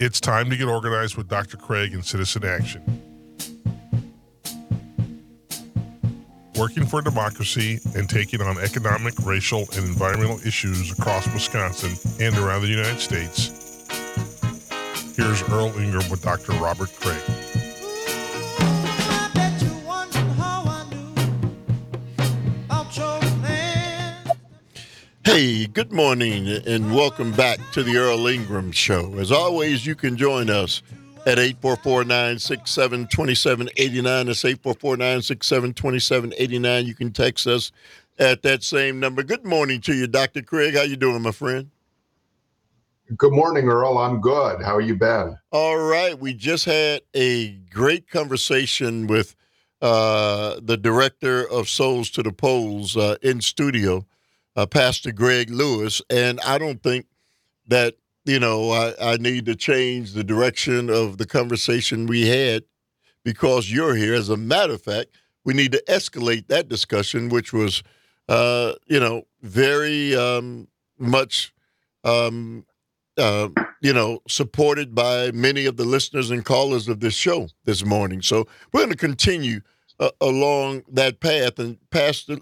It's time to get organized with Dr. Craig and Citizen Action. Working for democracy and taking on economic, racial, and environmental issues across Wisconsin and around the United States. Here's Earl Ingram with Dr. Robert Craig. Hey, good morning and welcome back to the Earl Ingram Show. As always, you can join us at 844-967-2789. That's 844-967-2789. You can text us at that same number. Good morning to you, Dr. Craig. How you doing, my friend? Good morning, Earl. I'm good. How you been? All right. We just had a great conversation with the director of Souls to the Polls in studio. Pastor Greg Lewis, and I don't think that, I need to change the direction of the conversation we had because you're here. As a matter of fact, we need to escalate that discussion, which was, very much, supported by many of the listeners and callers of this show this morning. So we're going to continue along that path. And Pastor,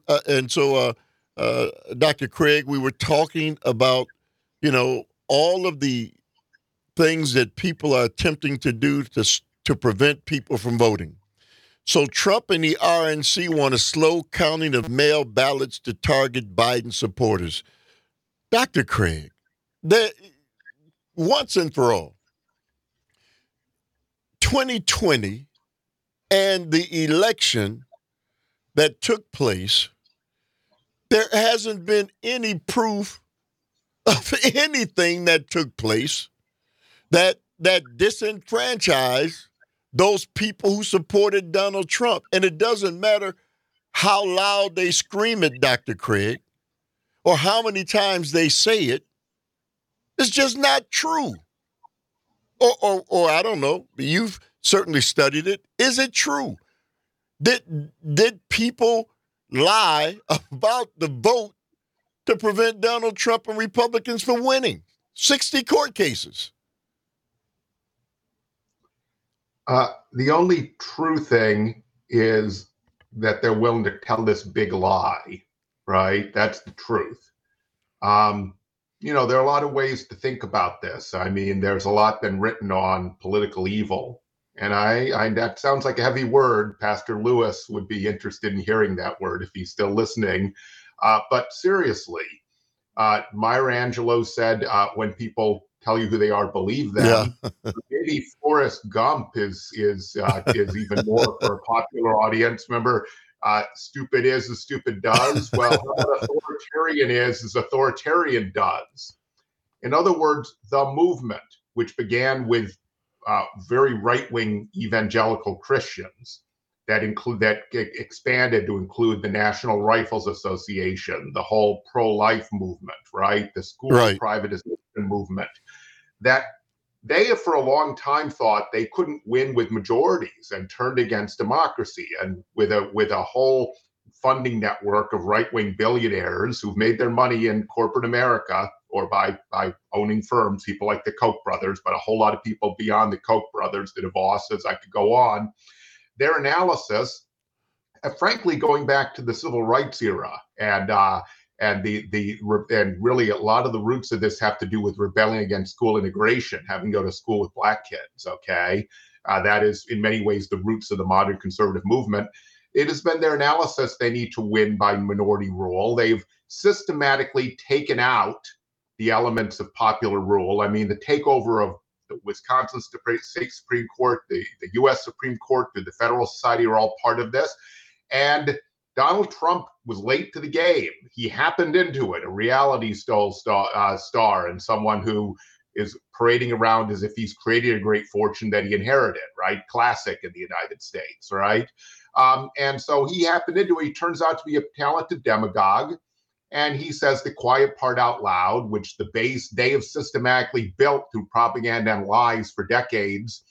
Dr. Craig, we were talking about, all of the things that people are attempting to do to prevent people from voting. So Trump and the RNC want a slow counting of mail ballots to target Biden supporters. Dr. Craig, once and for all, 2020 and the election that took place, there hasn't been any proof of anything that took place that disenfranchised those people who supported Donald Trump. And it doesn't matter how loud they scream it, Dr. Craig, or how many times they say it. It's just not true. Or I don't know. You've certainly studied it. Is it true? Did people lie about the vote to prevent Donald Trump and Republicans from winning 60 court cases? The only true thing is that they're willing to tell this big lie, right? That's the truth. There are a lot of ways to think about this. I mean, there's a lot been written on political evil. And I that sounds like a heavy word. Pastor Lewis would be interested in hearing that word if he's still listening. But seriously, Maya Angelou said, when people tell you who they are, believe them. Yeah. Maybe Forrest Gump is even more for a popular audience. Remember, stupid is as stupid does. Well, what authoritarian is as authoritarian does. In other words, the movement, which began with very right-wing evangelical Christians that expanded to include the National Rifles Association, the whole pro-life movement, right? The school privatization movement, that they have for a long time thought they couldn't win with majorities and turned against democracy, and with a whole funding network of right-wing billionaires who've made their money in corporate America or by owning firms, people like the Koch brothers, but a whole lot of people beyond the Koch brothers, the DeVosses, I could go on. Their analysis, frankly, going back to the civil rights era, and really a lot of the roots of this have to do with rebelling against school integration, having to go to school with black kids. Okay, that is in many ways the roots of the modern conservative movement. It has been their analysis they need to win by minority rule. They've systematically taken out the elements of popular rule. I mean, the takeover of the Wisconsin State Supreme Court, the U.S. Supreme Court, the Federal Society are all part of this. And Donald Trump was late to the game. He happened into it, a reality star and someone who is parading around as if he's created a great fortune that he inherited, right? Classic in the United States, right? And so he happened into it. He turns out to be a talented demagogue. And he says the quiet part out loud, which the base they have systematically built through propaganda and lies for decades,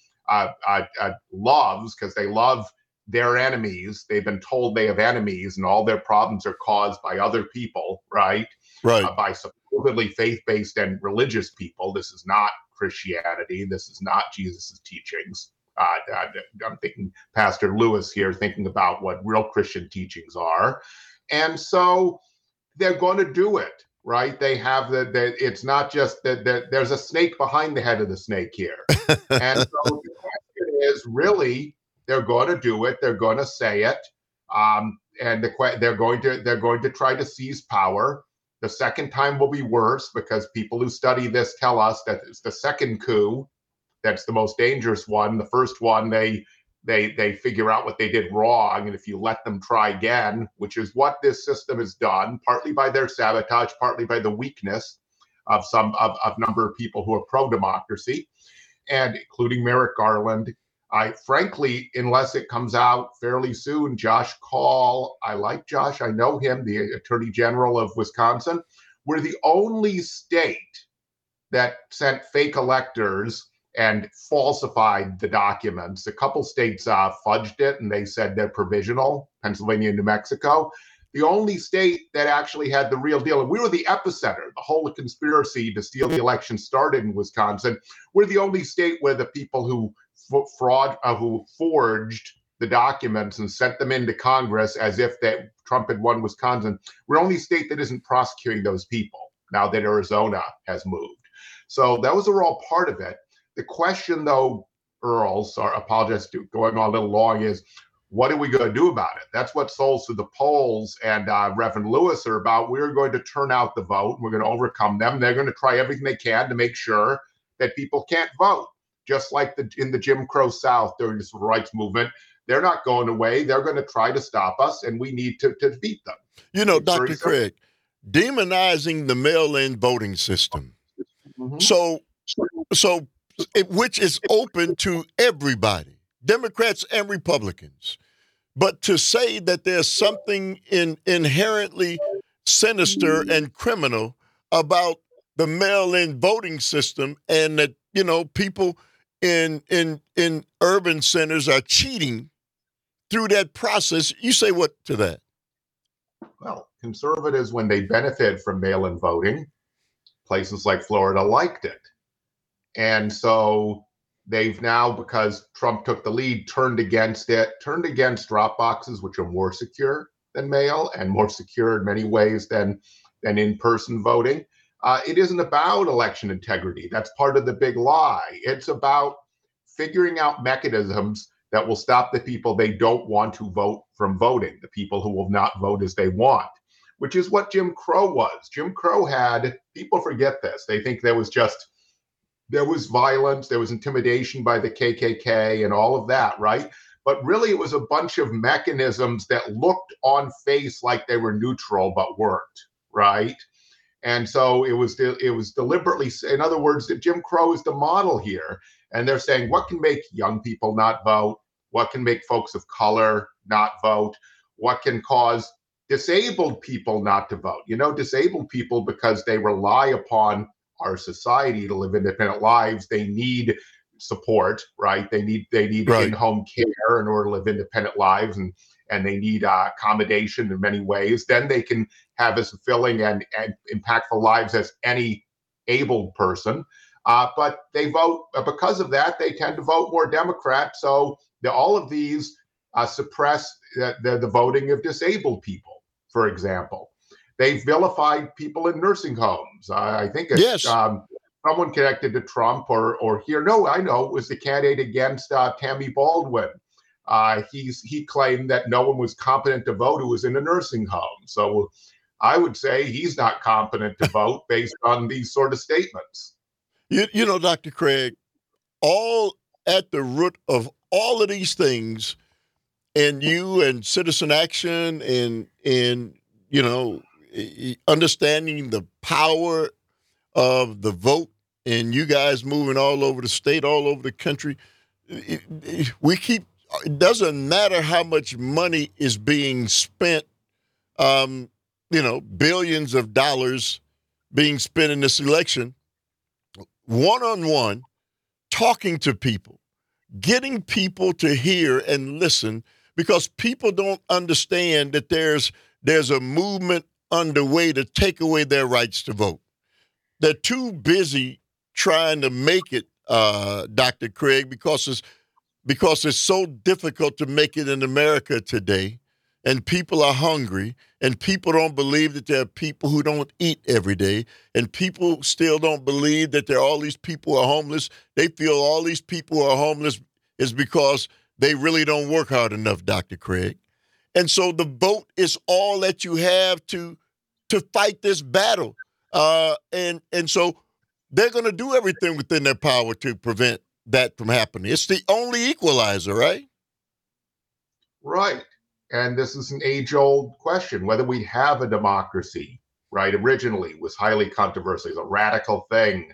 loves, because they love their enemies. They've been told they have enemies and all their problems are caused by other people, right? Right. By supposedly faith-based and religious people. This is not Christianity. This is not Jesus' teachings. I'm thinking Pastor Lewis here, thinking about what real Christian teachings are. And so they're going to do it, right? They have it's not just that there's a snake behind the head of the snake here. And so the question is really, they're going to do it. They're going to say it. And they're going to try to seize power. The second time will be worse because people who study this tell us that it's the second coup that's the most dangerous one. The first one, they figure out what they did wrong, and if you let them try again, which is what this system has done, partly by their sabotage, partly by the weakness of a number of people who are pro-democracy, and including Merrick Garland. I frankly, unless it comes out fairly soon, Josh Kaul, I like Josh, I know him, the Attorney General of Wisconsin. We're the only state that sent fake electors and falsified the documents. A couple states fudged it and they said they're provisional, Pennsylvania and New Mexico. The only state that actually had the real deal, and we were the epicenter, the whole conspiracy to steal the election started in Wisconsin. We're the only state where the people who forged the documents and sent them into Congress as if that Trump had won Wisconsin. We're the only state that isn't prosecuting those people now that Arizona has moved. So those are all part of it. The question, though, Earl, sorry, apologize for going on a little long, is what are we going to do about it? That's what Souls Through the Polls and Reverend Lewis are about. We're going to turn out the vote. We're going to overcome them. They're going to try everything they can to make sure that people can't vote, just like in the Jim Crow South during the civil rights movement. They're not going away. They're going to try to stop us, and we need to defeat them. You know, Dr. Craig, demonizing the mail-in voting system. Mm-hmm. So which is open to everybody, Democrats and Republicans. But to say that there's something inherently sinister and criminal about the mail-in voting system, and that, you know, people in urban centers are cheating through that process, you say what to that? Well, conservatives, when they benefit from mail-in voting, places like Florida liked it. And so they've now, because Trump took the lead, turned against drop boxes, which are more secure than mail and more secure in many ways than in-person voting. It isn't about election integrity. That's part of the big lie. It's about figuring out mechanisms that will stop the people they don't want to vote from voting, the people who will not vote as they want, which is what Jim Crow was. Jim Crow had, people forget this, they think there was violence, there was intimidation by the KKK and all of that, right? But really it was a bunch of mechanisms that looked on face like they were neutral but weren't, right? And so it was deliberately, in other words, that Jim Crow is the model here. And they're saying, what can make young people not vote? What can make folks of color not vote? What can cause disabled people not to vote? You know, disabled people, because they rely upon our society to live independent lives, they need support, right? They need right. In-home care in order to live independent lives, and they need accommodation in many ways. Then they can have as fulfilling and impactful lives as any able person. But they vote, because of that, they tend to vote more Democrat. So all of these suppress the voting of disabled people, for example. They vilified people in nursing homes. I think it's yes. Someone connected to Trump or here. No, I know it was the candidate against Tammy Baldwin. He claimed that no one was competent to vote who was in a nursing home. So I would say he's not competent to vote based on these sort of statements. You know, Dr. Craig, all at the root of all of these things, and you and Citizen Action and you know, understanding the power of the vote, and you guys moving all over the state, all over the country, it doesn't matter how much money is being spent, you know, billions of dollars being spent in this election, one-on-one, talking to people, getting people to hear and listen, because people don't understand that there's a movement underway to take away their rights to vote. They're too busy trying to make it, Dr. Craig, because it's so difficult to make it in America today, and people are hungry, and people don't believe that there are people who don't eat every day, and people still don't believe that there are all these people who are homeless. They feel all these people who are homeless is because they really don't work hard enough, Dr. Craig. And so the vote is all that you have to fight this battle. And so they're going to do everything within their power to prevent that from happening. It's the only equalizer, right? Right. And this is an age-old question, whether we have a democracy, right? Originally was highly controversial. It's a radical thing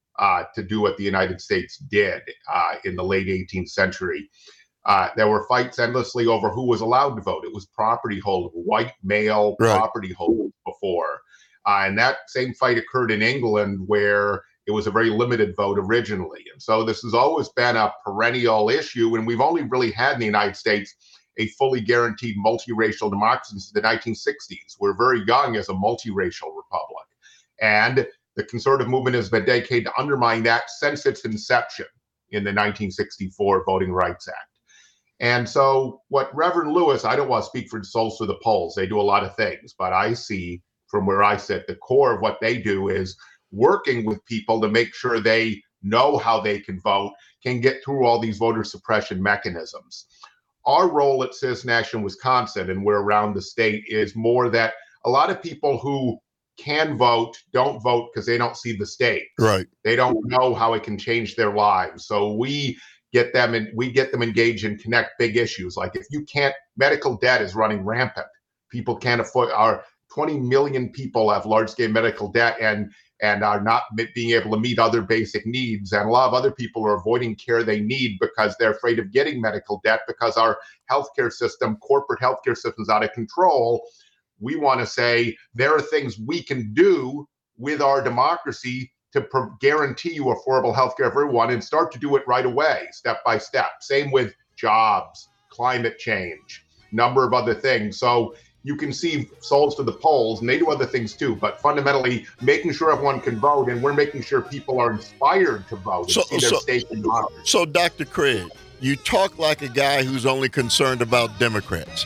to do what the United States did in the late 18th century. There were fights endlessly over who was allowed to vote. It was property holders, white male property holders before. And that same fight occurred in England, where it was a very limited vote originally. And so this has always been a perennial issue. And we've only really had in the United States a fully guaranteed multiracial democracy since the 1960s. We're very young as a multiracial republic. And the conservative movement has been dedicated to undermine that since its inception in the 1964 Voting Rights Act. And so what Reverend Lewis, I don't want to speak for Souls to the Polls, they do a lot of things, but I see from where I sit, the core of what they do is working with people to make sure they know how they can vote, can get through all these voter suppression mechanisms. Our role at Citizen Action Wisconsin, and we're around the state, is more that a lot of people who can vote don't vote because they don't see the state. Right. They don't know how it can change their lives. So we get them engaged and connect big issues. Like if you can't, medical debt is running rampant. People can't afford, 20 million people have large scale medical debt and are not being able to meet other basic needs. And a lot of other people are avoiding care they need because they're afraid of getting medical debt because our healthcare system, corporate healthcare system is out of control. We want to say there are things we can do with our democracy to guarantee you affordable healthcare for everyone and start to do it right away, step by step. Same with jobs, climate change, number of other things. So you can see Souls to the Polls, and they do other things too, but fundamentally making sure everyone can vote, and we're making sure people are inspired to vote and see their state in democracy. So, Dr. Craig, you talk like a guy who's only concerned about Democrats.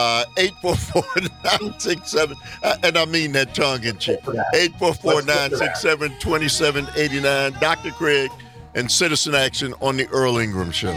844-967, and I mean that tongue in cheek. 844-967-2789. Dr. Craig and Citizen Action on the Earl Ingram Show.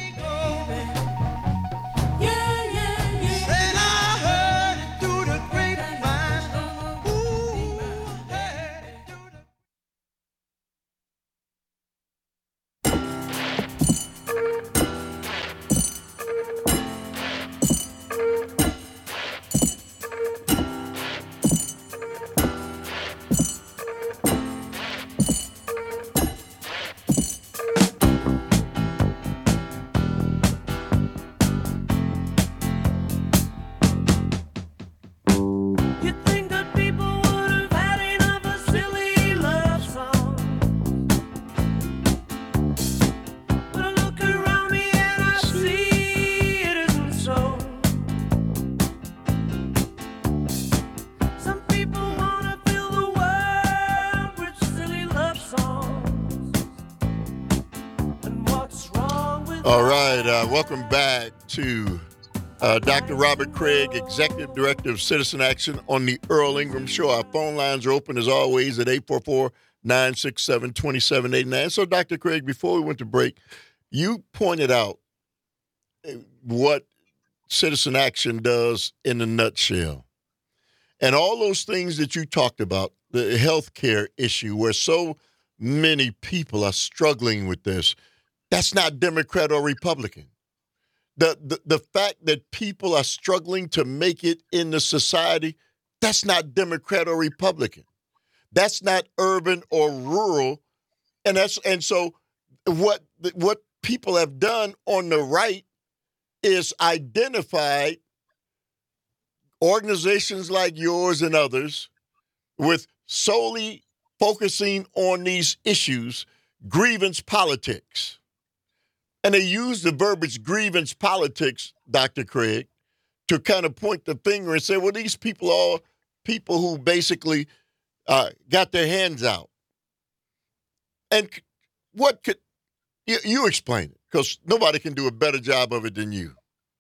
All right, welcome back to Dr. Robert Craig, Executive Director of Citizen Action on the Earl Ingram Show. Our phone lines are open as always at 844-967-2789. So, Dr. Craig, before we went to break, you pointed out what Citizen Action does in a nutshell. And all those things that you talked about, the healthcare issue where so many people are struggling with this, that's not Democrat or Republican. The fact that people are struggling to make it in the society, that's not Democrat or Republican. That's not urban or rural. And so what people have done on the right is identified organizations like yours and others with solely focusing on these issues, grievance politics. And they use the verbiage grievance politics, Dr. Craig, to kind of point the finger and say, well, these people are people who basically got their hands out. And what could you explain it? Because nobody can do a better job of it than you.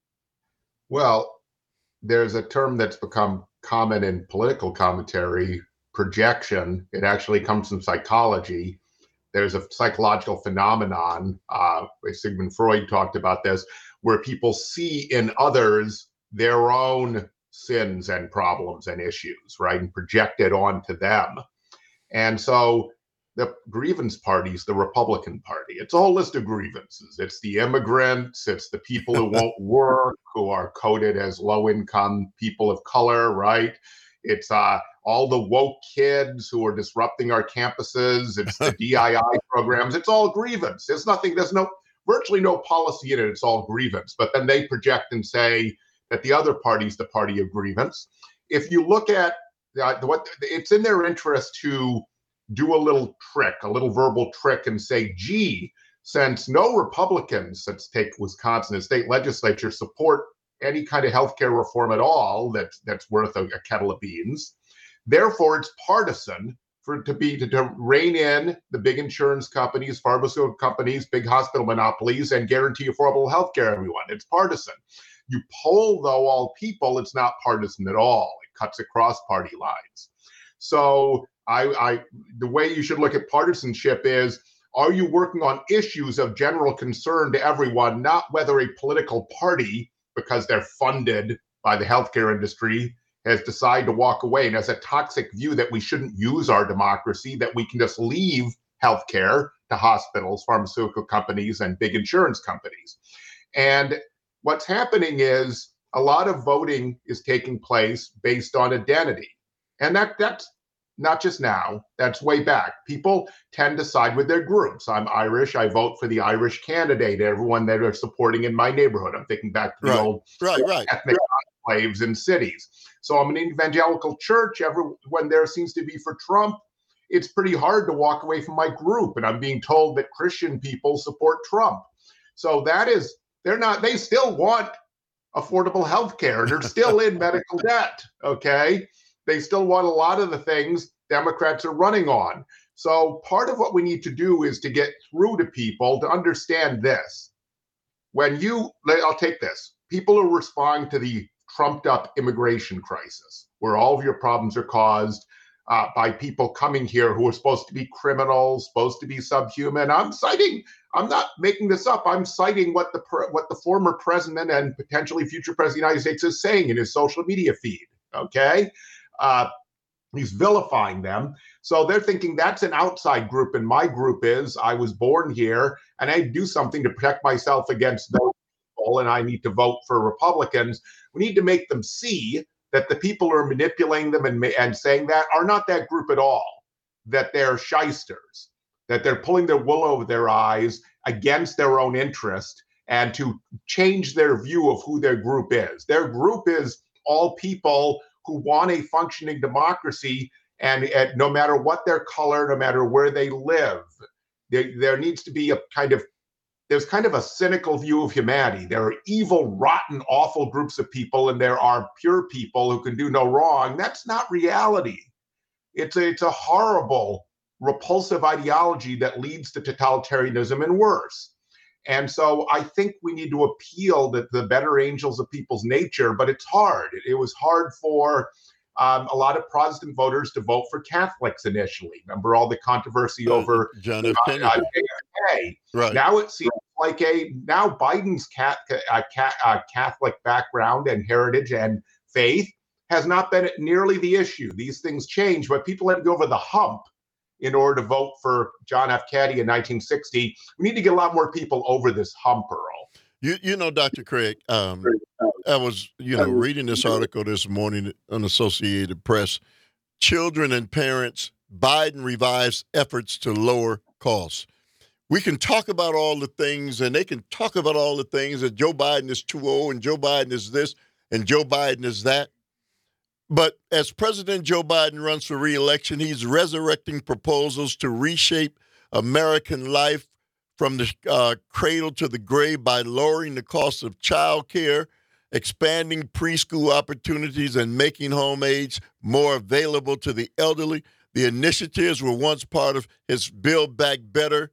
Well, there's a term that's become common in political commentary, projection. It actually comes from psychology. There's a psychological phenomenon, Sigmund Freud talked about this, where people see in others their own sins and problems and issues, right, and project it onto them. And so the grievance parties, the Republican Party, it's a whole list of grievances. It's the immigrants, it's the people who won't work, who are coded as low-income people of color, right? It's all the woke kids who are disrupting our campuses. It's the DII programs. It's all grievance. There's virtually no policy in it. It's all grievance. But then they project and say that the other party's the party of grievance. If you look at what it's in their interest to do a little verbal trick and say, gee, since no Republicans, let's take Wisconsin, the state legislature, support any kind of healthcare reform at all that's worth a kettle of beans. Therefore, it's partisan to rein in the big insurance companies, pharmaceutical companies, big hospital monopolies, and guarantee affordable health care to everyone. It's partisan. You poll, though, all people, it's not partisan at all. It cuts across party lines. So the way you should look at partisanship is, are you working on issues of general concern to everyone, not whether a political party, because they're funded by the healthcare industry, has decided to walk away and has a toxic view that we shouldn't use our democracy, that we can just leave healthcare to hospitals, pharmaceutical companies, and big insurance companies. And what's happening is a lot of voting is taking place based on identity. And that's not just now, that's way back. People tend to side with their groups. I'm Irish, I vote for the Irish candidate, everyone that are supporting in my neighborhood. I'm thinking back to the old ethnic enclaves in cities. So I'm an evangelical church, everyone there seems to be for Trump. It's pretty hard to walk away from my group, and I'm being told that Christian people support Trump. So they still want affordable health care, and they're still in medical debt, okay? They still want a lot of the things Democrats are running on. So part of what we need to do is to get through to people to understand this. I'll take this. People are responding to the trumped up immigration crisis, where all of your problems are caused by people coming here who are supposed to be criminals, supposed to be subhuman. I'm not making this up. I'm citing what the former president and potentially future president of the United States is saying in his social media feed, okay? He's vilifying them. So they're thinking that's an outside group, and my group is, I was born here, and I do something to protect myself against those people, and I need to vote for Republicans. We need to make them see that the people who are manipulating them and saying that are not that group at all, that they're shysters, that they're pulling their wool over their eyes against their own interest, and to change their view of who their group is. Their group is all people who want a functioning democracy, and no matter what their color, no matter where they live, there needs to be there's kind of a cynical view of humanity. There are evil, rotten, awful groups of people, and there are pure people who can do no wrong. That's not reality. It's a horrible, repulsive ideology that leads to totalitarianism and worse. And so I think we need to appeal to the better angels of people's nature, but it's hard. It was hard for a lot of Protestant voters to vote for Catholics initially. Remember all the controversy over John F. Kennedy. Right. Now it seems like now Biden's Catholic background and heritage and faith has not been nearly the issue. These things change, but people had to go over the hump in order to vote for John F. Kennedy in 1960. We need to get a lot more people over this hump, Earl. You know, Dr. Craig, I was, reading this article this morning on Associated Press. Children and parents, Biden revives efforts to lower costs. We can talk about all the things, and they can talk about all the things that Joe Biden is too old, and Joe Biden is this, and Joe Biden is that. But as President Joe Biden runs for re-election, he's resurrecting proposals to reshape American life from the cradle to the grave by lowering the cost of child care, expanding preschool opportunities, and making home aids more available to the elderly. The initiatives were once part of his Build Back Better,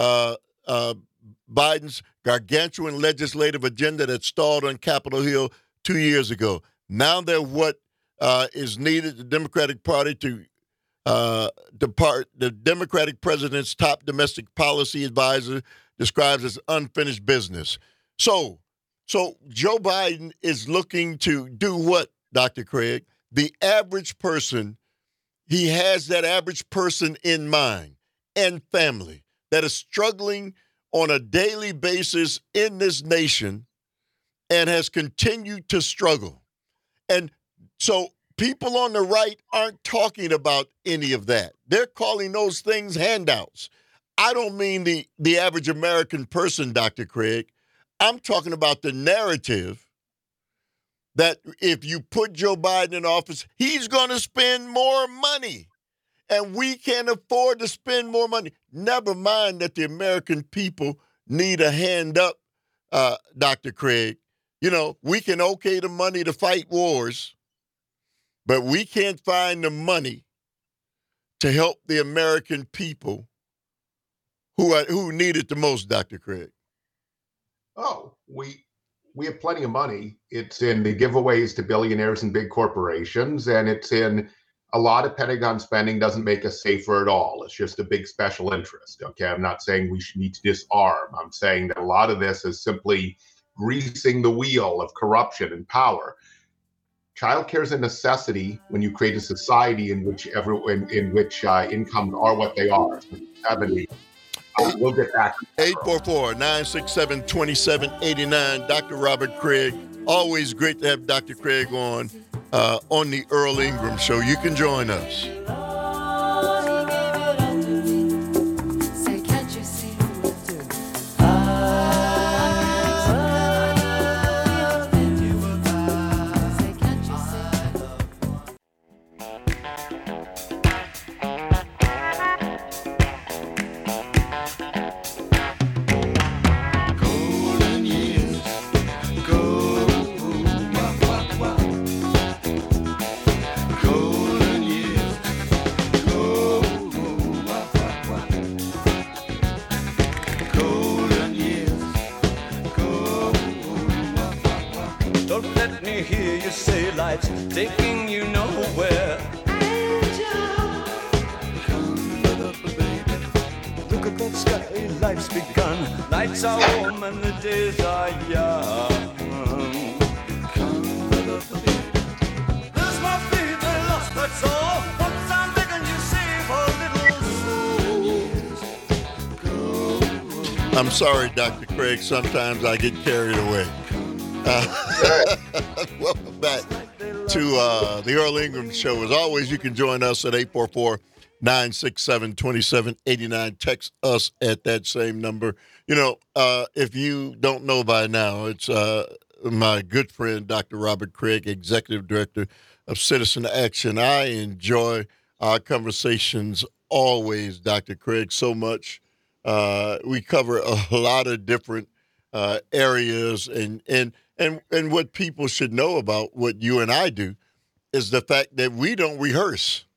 Biden's gargantuan legislative agenda that stalled on Capitol Hill 2 years ago. Now they're what is needed. The Democratic Party to depart. The Democratic president's top domestic policy advisor describes as unfinished business. So Joe Biden is looking to do what, Dr. Craig? The average person, he has that average person in mind and family that is struggling on a daily basis in this nation and has continued to struggle. And so people on the right aren't talking about any of that. They're calling those things handouts. I don't mean the average American person, Dr. Craig. I'm talking about the narrative that if you put Joe Biden in office, he's going to spend more money. And we can't afford to spend more money. Never mind that the American people need a hand up, Dr. Craig. You know, we can okay the money to fight wars, but we can't find the money to help the American people who need it the most, Dr. Craig. Oh, we have plenty of money. It's in the giveaways to billionaires and big corporations, and it's in a lot of Pentagon spending doesn't make us safer at all. It's just a big special interest. Okay, I'm not saying we should need to disarm. I'm saying that a lot of this is simply greasing the wheel of corruption and power. Childcare is a necessity when you create a society in which incomes are what they are. 70. We'll get back. 844-967-2789. Dr. Robert Craig. Always great to have Dr. Craig on the Earl Ingram Show. You can join us. Taking you nowhere. Look at that sky, life's begun. Nights are warm and the days are young. There's my feet, they lost, that's all. Once I'm begging you save a little. I'm sorry, Dr. Craig. Sometimes I get carried away. Welcome back to the Earl Ingram Show. As always, you can join us at 844-967-2789. Text us at that same number. You know, if you don't know by now, it's my good friend, Dr. Robert Craig, Executive Director of Citizen Action. I enjoy our conversations always, Dr. Craig, so much. We cover a lot of different areas, and what people should know about what you and I do is the fact that we don't rehearse.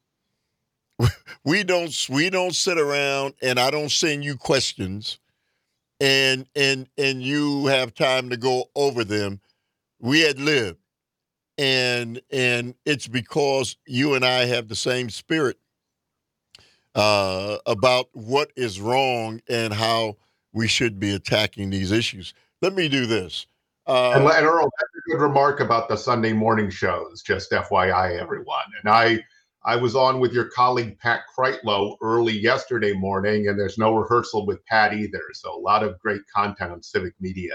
We don't sit around and I don't send you questions and you have time to go over them. We ad lib. And it's because you and I have the same spirit about what is wrong and how we should be attacking these issues. Let me do this. And Earl, that's a good remark about the Sunday morning shows, just FYI, everyone. And I was on with your colleague, Pat Kreitlow, early yesterday morning, and there's no rehearsal with Pat either. So a lot of great content on civic media.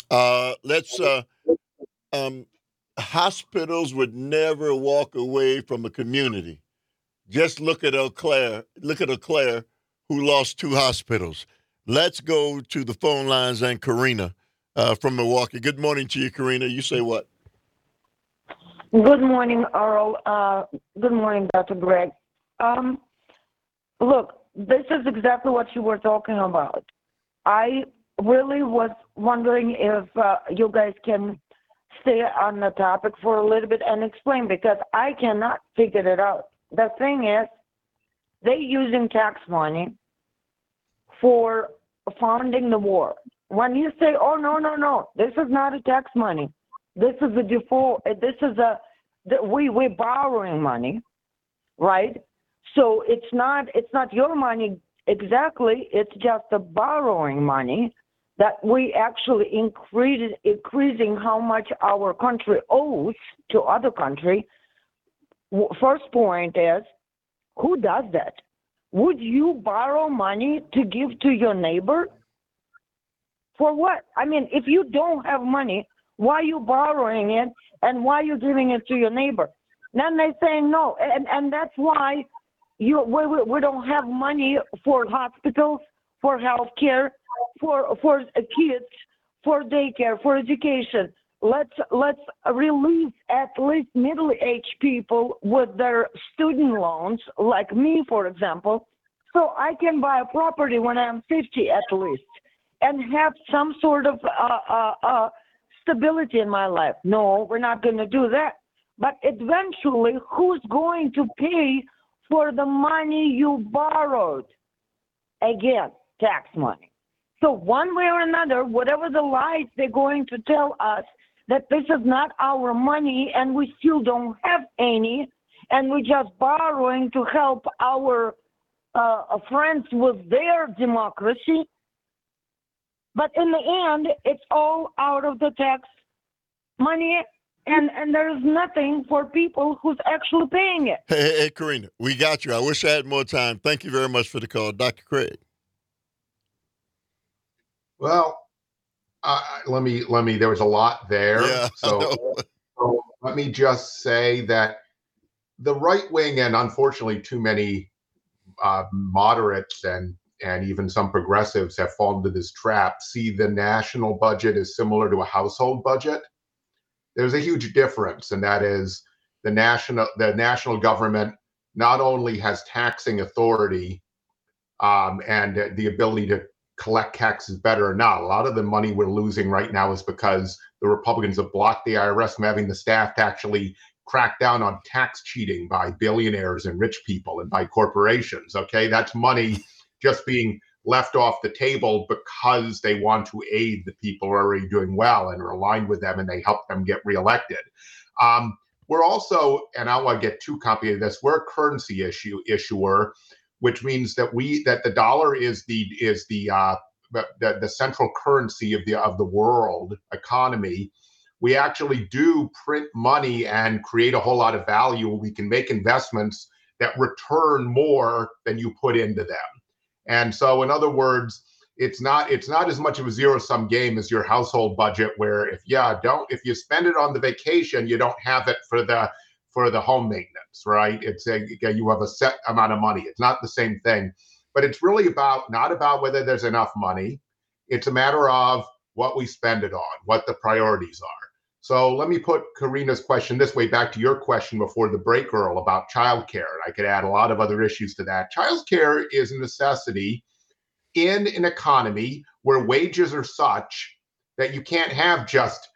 Hospitals would never walk away from a community. Just look at Eau Claire. Look at Eau Claire, who lost 2 hospitals. Let's go to the phone lines and Karina from Milwaukee. Good morning to you, Karina. You say what? Good morning, Earl. Good morning, Dr. Greg. Look, this is exactly what you were talking about. I really was wondering if you guys can stay on the topic for a little bit and explain, because I cannot figure it out. The thing is, They using tax money for funding the war. When you say, oh, no, this is not a tax money. This is a default. This is we're borrowing money, right? So it's not your money exactly. It's just a borrowing money that we actually increasing how much our country owes to other country. First point is, who does that? Would you borrow money to give to your neighbor? For what? I mean, if you don't have money, why are you borrowing it and why are you giving it to your neighbor? Then they say no, and that's why we don't have money for hospitals, for health care, for kids, for daycare, for education. Let's release at least middle-aged people with their student loans, like me, for example, so I can buy a property when I'm 50 at least, and have some sort of stability in my life. No, we're not going to do that. But eventually, who's going to pay for the money you borrowed? Again, tax money. So one way or another, whatever the lies they're going to tell us, that this is not our money and we still don't have any, and we're just borrowing to help our friends with their democracy. But in the end, it's all out of the tax money, and there's nothing for people who's actually paying it. Hey, Karina, we got you. I wish I had more time. Thank you very much for the call. Dr. Craig. Well, let me, there was a lot there. Yeah, so let me just say that the right wing, and unfortunately too many moderates and even some progressives have fallen into this trap, see the national budget as similar to a household budget. There's a huge difference, and that is the national government not only has taxing authority and the ability to collect taxes better or not. A lot of the money we're losing right now is because the Republicans have blocked the IRS from having the staff to actually crack down on tax cheating by billionaires and rich people and by corporations. Okay, that's money just being left off the table because they want to aid the people who are already doing well and are aligned with them, and they help them get reelected. We're also, and I don't want to get too complicated this, we're a currency issuer, which means that the dollar is the central currency of the world economy. We actually do print money and create a whole lot of value. We can make investments that return more than you put into them. And so, in other words, it's not as much of a zero-sum game as your household budget, where if you spend it on the vacation, you don't have it for the home maintenance, right? You have a set amount of money. It's not the same thing, but it's really not about whether there's enough money. It's a matter of what we spend it on, what the priorities are. So let me put Karina's question this way, back to your question before the break, Earl, about childcare. I could add a lot of other issues to that. Childcare is a necessity in an economy where wages are such that you can't have just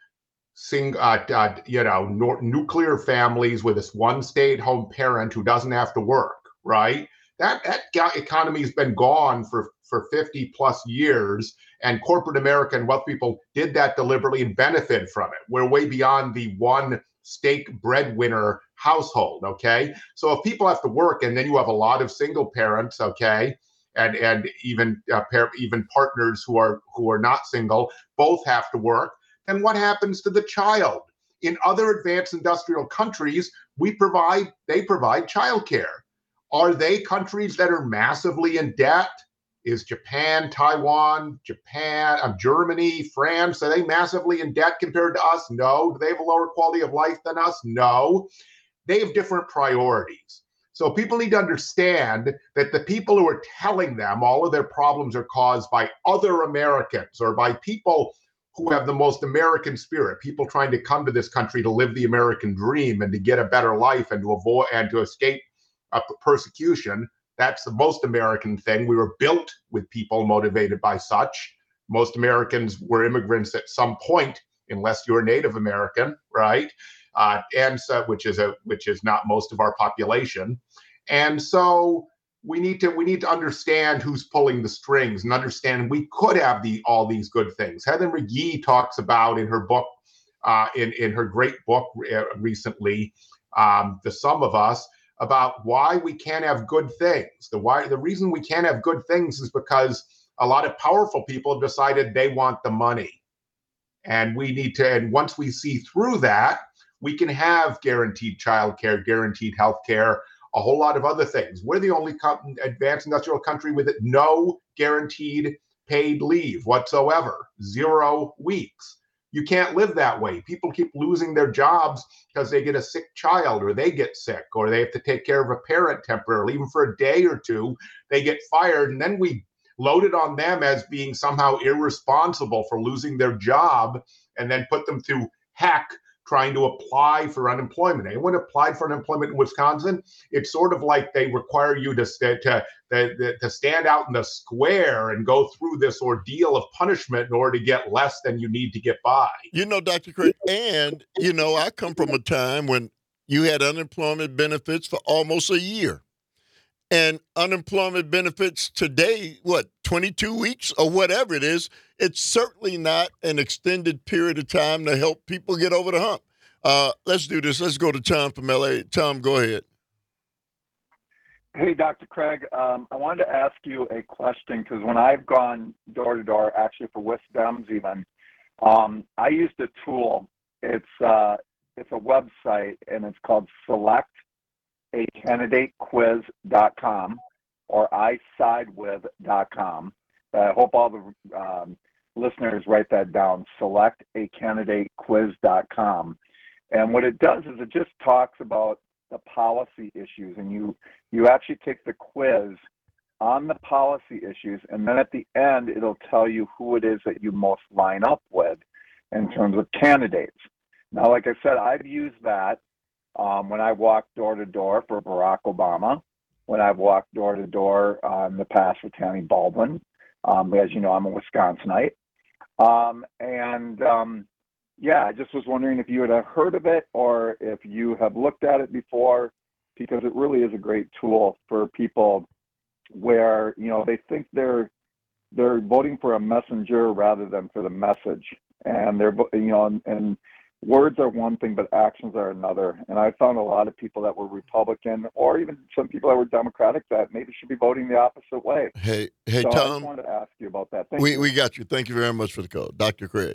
nuclear families with this one stay-at-home parent who doesn't have to work, right? That economy has been gone for 50 plus years, and corporate America and wealth people did that deliberately and benefited from it. We're way beyond the one steak breadwinner household, okay? So if people have to work, and then you have a lot of single parents, okay, and even partners who are not single, both have to work, then what happens to the child? In other advanced industrial countries, they provide childcare. Are they countries that are massively in debt? Is Japan, Taiwan, Germany, France, are they massively in debt compared to us? No. Do they have a lower quality of life than us? No. They have different priorities. So people need to understand that the people who are telling them all of their problems are caused by other Americans or by people who have the most American spirit, people trying to come to this country to live the American dream and to get a better life and to avoid and to escape persecution. That's the most American thing. We were built with people motivated by such. Most Americans were immigrants at some point, unless you're Native American, right? And so, which is not most of our population. And so we need to understand who's pulling the strings and understand we could have all these good things. Heather McGhee talks about in her book, in her great book recently, The Sum of Us, about why we can't have good things. The reason we can't have good things is because a lot of powerful people have decided they want the money. And we need to, and once we see through that, we can have guaranteed childcare, guaranteed health care, a whole lot of other things. We're the only advanced industrial country with no guaranteed paid leave whatsoever, 0 weeks. You can't live that way. People keep losing their jobs because they get a sick child, or they get sick, or they have to take care of a parent temporarily, even for a day or two. They get fired, and then we load it on them as being somehow irresponsible for losing their job, and then put them through heck trying to apply for unemployment. Anyone applied for unemployment in Wisconsin, it's sort of like they require you to stand out in the square and go through this ordeal of punishment in order to get less than you need to get by. You know, Dr. Craig, and, you know, I come from a time when you had unemployment benefits for almost a year. And unemployment benefits today, 22 weeks or whatever it is, it's certainly not an extended period of time to help people get over the hump. Let's do this. Let's go to Tom from L.A. Tom, go ahead. Hey, Dr. Craig, I wanted to ask you a question because when I've gone door to door, actually for Wisdems even, I used a tool. It's a website, and it's called selectacandidatequiz.com or isidewith.com. I hope all the listeners write that down, selectacandidatequiz.com. And what it does is it just talks about the policy issues, and you actually take the quiz on the policy issues, and then at the end it'll tell you who it is that you most line up with in terms of candidates. Now, like I said, I've used that when I walked door to door for Barack Obama, when I've walked door to door in the past for Tammy Baldwin. As you know, I'm a Wisconsinite. Yeah, I just was wondering if you had heard of it or if you have looked at it before, because it really is a great tool for people where, you know, they think they're voting for a messenger rather than for the message. And they're, you know, and words are one thing, but actions are another. And I found a lot of people that were Republican, or even some people that were Democratic, that maybe should be voting the opposite way. Hey, so Tom. I just wanted to ask you about that. Thank you. We got you. Thank you very much for the call. Dr. Craig.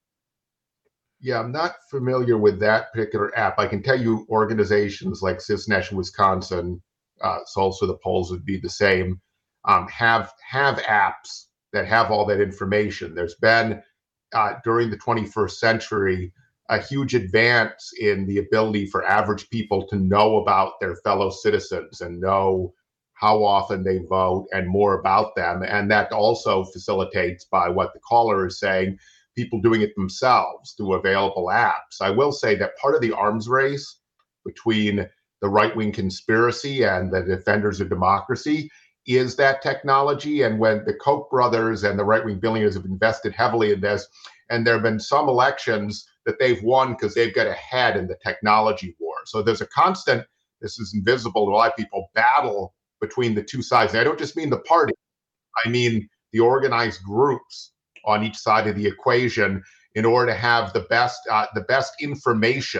Yeah, I'm not familiar with that particular app. I can tell you organizations like Cis Nation Wisconsin, so also the polls would be the same, have apps that have all that information. There's been, during the 21st century, a huge advance in the ability for average people to know about their fellow citizens and know how often they vote and more about them. And that also facilitates, by what the caller is saying, people doing it themselves through available apps. I will say that part of the arms race between the right-wing conspiracy and the defenders of democracy is that technology. And when the Koch brothers and the right-wing billionaires have invested heavily in this, and there have been some elections that they've won because they've got ahead in the technology war. So there's a constant, this is invisible to a lot of people, battle between the two sides. And I don't just mean the party, I mean the organized groups on each side of the equation in order to have the best information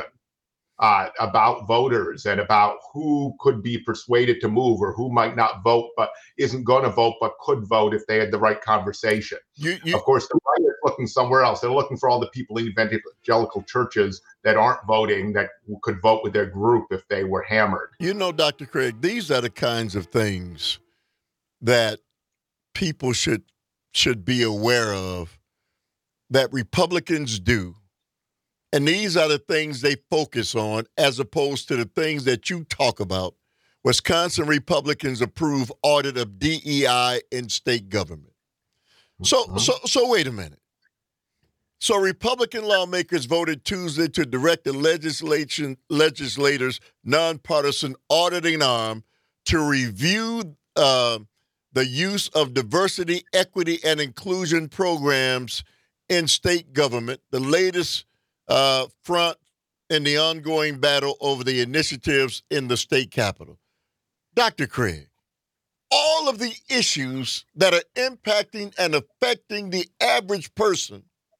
about voters and about who could be persuaded to move or who might not vote but isn't going to vote but could vote if they had the right conversation. Of course, the right is looking somewhere else. They're looking for all the people in evangelical churches that aren't voting that could vote with their group if they were hammered. You know, Dr. Craig, these are the kinds of things that people should be aware of that Republicans do. And these are the things they focus on as opposed to the things that you talk about. Wisconsin Republicans approve audit of DEI in state government. So wait a minute. So Republican lawmakers voted Tuesday to direct the legislators' nonpartisan auditing arm to review the use of diversity, equity, and inclusion programs in state government, the latest front in the ongoing battle over the initiatives in the state capitol. Dr. Craig, all of the issues that are impacting and affecting the average person,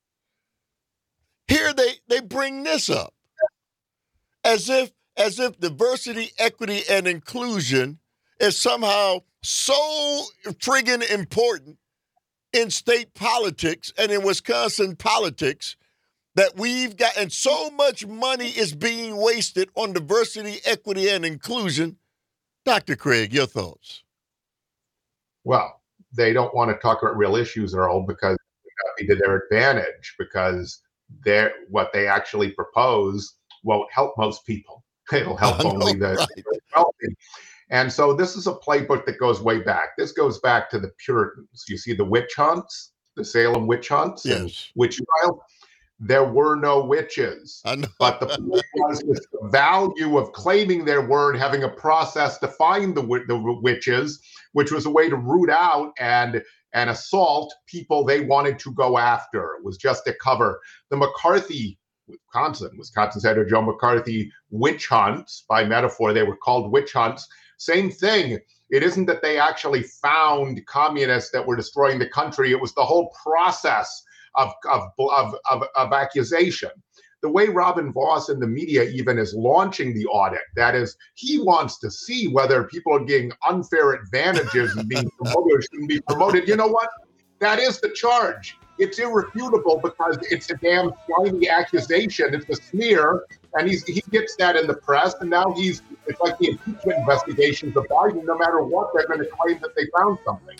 here they bring this up as if diversity, equity, and inclusion is somehow so friggin' important in state politics and in Wisconsin politics that we've gotten so much money is being wasted on diversity, equity, and inclusion. Dr. Craig, your thoughts? Well, they don't want to talk about real issues, Earl, because it would be to their advantage, because what they actually propose won't help most people. It'll help only the wealthy. And so this is a playbook that goes way back. This goes back to the Puritans. You see the witch hunts, the Salem witch hunts, Yes. and witch trials. There were no witches. I know. But the point was the value of claiming there were and having a process to find the witches, which was a way to root out and assault people they wanted to go after. It was just a cover. The McCarthy, Wisconsin Senator Joe McCarthy witch hunts, by metaphor, they were called witch hunts. Same thing. It isn't that they actually found communists that were destroying the country. It was the whole process of accusation. The way Robin Voss and the media even is launching the audit, that is, he wants to see whether people are getting unfair advantages and being promoted or shouldn't be promoted. You know what? That is the charge. It's irrefutable because it's a damn slimy accusation. It's a smear, and he gets that in the press, and now it's like the impeachment investigations of Biden. No matter what, they're going to claim that they found something.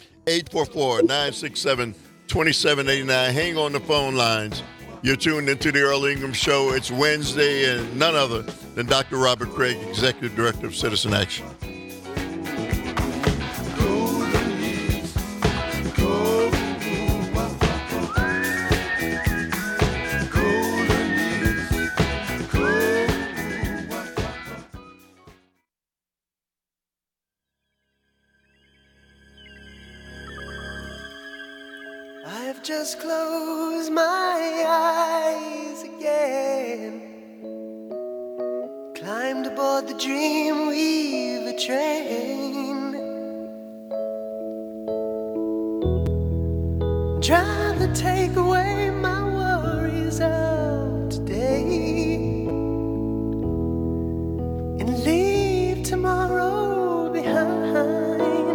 844-967-2789. Hang on the phone lines. You're tuned into the Earl Ingram Show. It's Wednesday, and none other than Dr. Robert Craig, Executive Director of Citizen Action. I've just closed my eyes again, climbed aboard the Dreamweaver train, trying to take away my worries of today and leave tomorrow behind.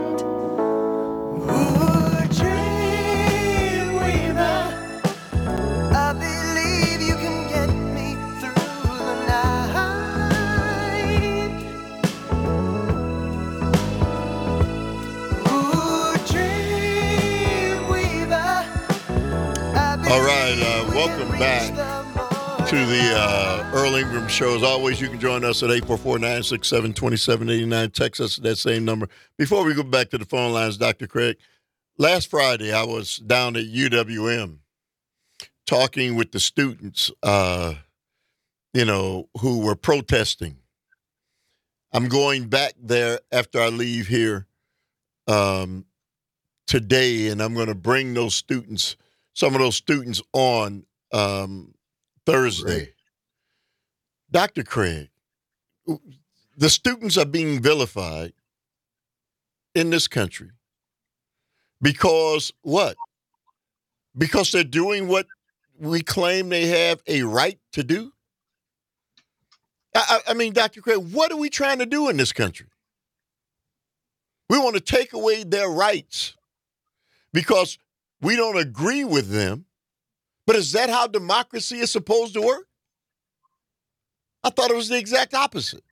All right, welcome back to the Earl Ingram Show. As always, you can join us at 844-967-2789. Text us at that same number. Before we go back to the phone lines, Dr. Craig, last Friday I was down at UWM talking with the students, who were protesting. I'm going back there after I leave here today, and I'm going to bring some of those students on Thursday. Great. Dr. Craig, the students are being vilified in this country because what? Because they're doing what we claim they have a right to do? I mean, Dr. Craig, what are we trying to do in this country? We want to take away their rights because we don't agree with them. But is that how democracy is supposed to work? I thought it was the exact opposite.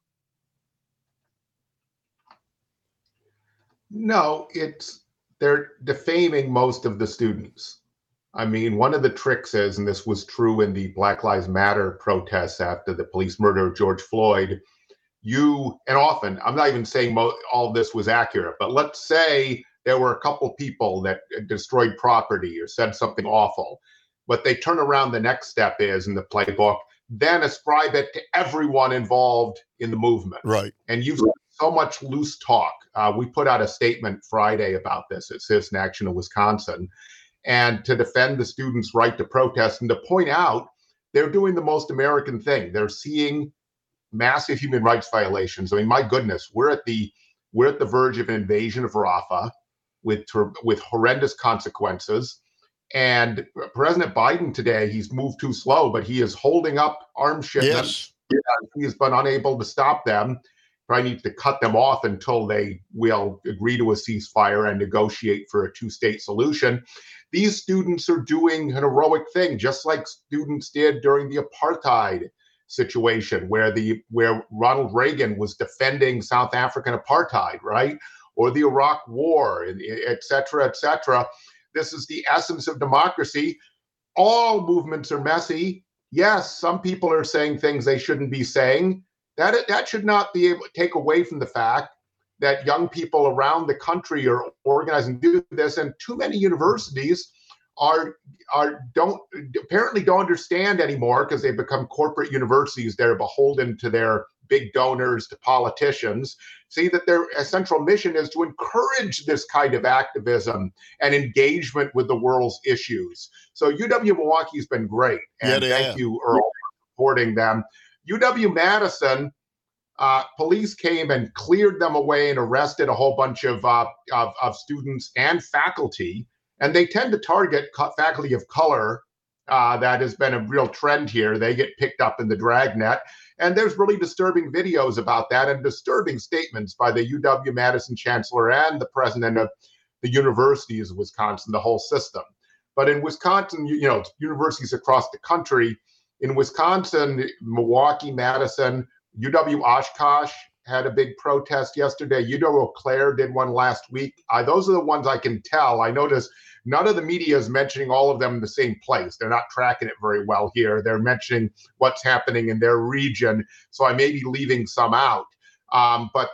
No, they're defaming most of the students. I mean, one of the tricks is, and this was true in the Black Lives Matter protests after the police murder of George Floyd, often, I'm not even saying all of this was accurate, but let's say there were a couple people that destroyed property or said something awful. What they turn around the next step is in the playbook, then ascribe it to everyone involved in the movement. Right. And you've got so much loose talk. We put out a statement Friday about this at Citizen Action in Wisconsin, and to defend the students' right to protest and to point out they're doing the most American thing. They're seeing massive human rights violations. I mean, my goodness, we're at the we're at the verge of an invasion of Rafah with horrendous consequences. And President Biden today, he's moved too slow, but he is holding up arms shipments. Yes. He has been unable to stop them. Probably needs to cut them off until they will agree to a ceasefire and negotiate for a two-state solution. These students are doing an heroic thing, just like students did during the apartheid situation, where Ronald Reagan was defending South African apartheid, right? Or the Iraq War, et cetera, et cetera. This is the essence of democracy. All movements are messy. Yes, some people are saying things they shouldn't be saying. That should not be able to take away from the fact that young people around the country are organizing to do this, and too many universities apparently don't understand anymore because they've become corporate universities. They're beholden to their big donors, to politicians. See that their central mission is to encourage this kind of activism and engagement with the world's issues. So UW-Milwaukee's been great, and thank you, Earl, for supporting them. UW-Madison, police came and cleared them away and arrested a whole bunch of students and faculty, and they tend to target faculty of color. That has been a real trend here. They get picked up in the dragnet. And there's really disturbing videos about that and disturbing statements by the UW-Madison chancellor and the president of the universities of Wisconsin, the whole system. But in Wisconsin, universities across the country, in Wisconsin, Milwaukee, Madison, UW-Oshkosh had a big protest yesterday. UW-Eau Claire did one last week. Those are the ones I can tell. I noticed none of the media is mentioning all of them in the same place. They're not tracking it very well here. They're mentioning what's happening in their region. So I may be leaving some out. But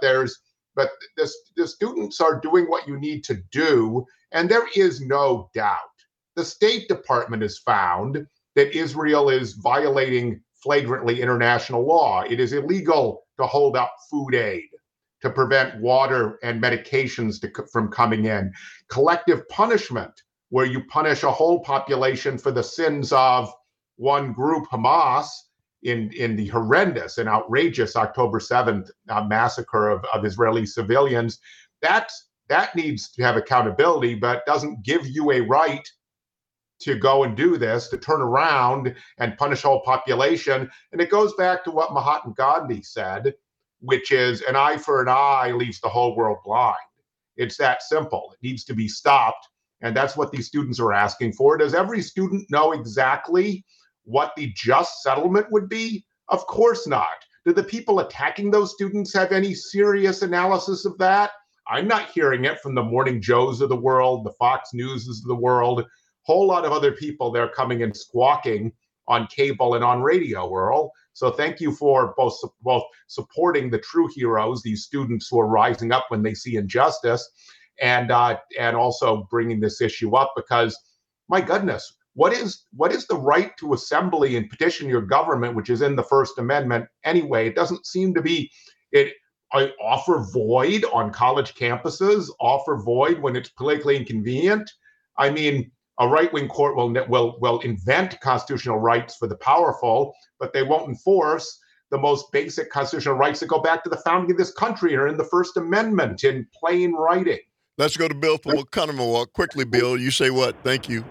the students are doing what you need to do. And there is no doubt. The State Department has found that Israel is violating flagrantly international law. It is illegal to hold up food aid, to prevent water and medications from coming in. Collective punishment, where you punish a whole population for the sins of one group, Hamas, in the horrendous and outrageous October 7th massacre of Israeli civilians. That needs to have accountability, but doesn't give you a right to go and do this, to turn around and punish a whole population. And it goes back to what Mahatma Gandhi said, which is an eye for an eye leaves the whole world blind. It's that simple. It needs to be stopped. And that's what these students are asking for. Does every student know exactly what the just settlement would be? Of course not. Do the people attacking those students have any serious analysis of that? I'm not hearing it from the Morning Joes of the world, the Fox Newses of the world. Whole lot of other people they're coming and squawking on cable and on radio, Earl. So thank you for both supporting the true heroes, these students who are rising up when they see injustice, and also bringing this issue up, because, my goodness, what is the right to assembly and petition your government, which is in the First Amendment anyway? It doesn't seem to be offer void on college campuses, offer void when it's politically inconvenient. I mean, a right-wing court will invent constitutional rights for the powerful, but they won't enforce the most basic constitutional rights that go back to the founding of this country and are in the First Amendment in plain writing. Let's go to Bill from Oconomowoc. Quickly, Bill, you say what? Thank you.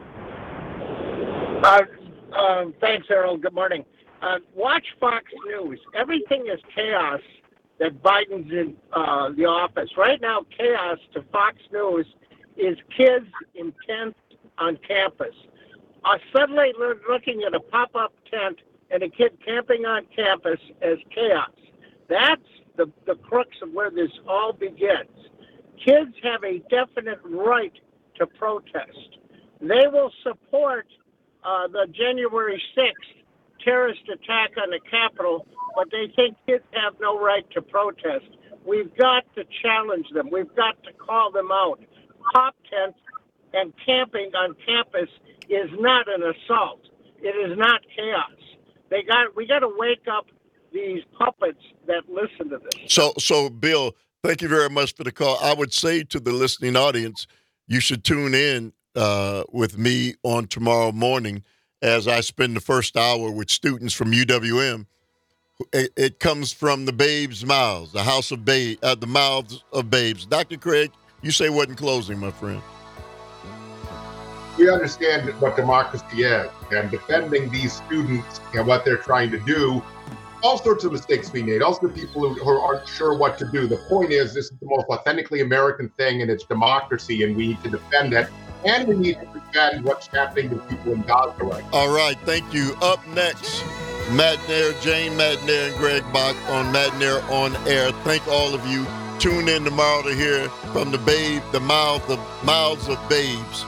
Thanks, Errol. Good morning. Watch Fox News. Everything is chaos that Biden's in the office. Right now, chaos to Fox News is kids intent on campus. Suddenly looking at a pop-up tent and a kid camping on campus as chaos. That's the crux of where this all begins. Kids have a definite right to protest. They will support the January 6th terrorist attack on the Capitol, but they think kids have no right to protest. We've got to challenge them. We've got to call them out. Pop tents and camping on campus is not an assault. It is not chaos. We got to wake up these puppets that listen to this. So Bill, thank you very much for the call. I would say to the listening audience, you should tune in with me on tomorrow morning as I spend the first hour with students from UWM It comes from the babes' mouths, the house of the mouths of babes. Dr. Craig, you say what in closing, my friend? We understand what democracy is, and defending these students and what they're trying to do. All sorts of mistakes being made. Also, people who aren't sure what to do. The point is, this is the most authentically American thing, and it's democracy, and we need to defend it. And we need to defend what's happening to people in Gaza right now. All right, thank you. Up next, Matt Nair, Jane Matt Nair, and Greg Bach on Matt Nair on Air. Thank all of you. Tune in tomorrow to hear from the mouths of babes.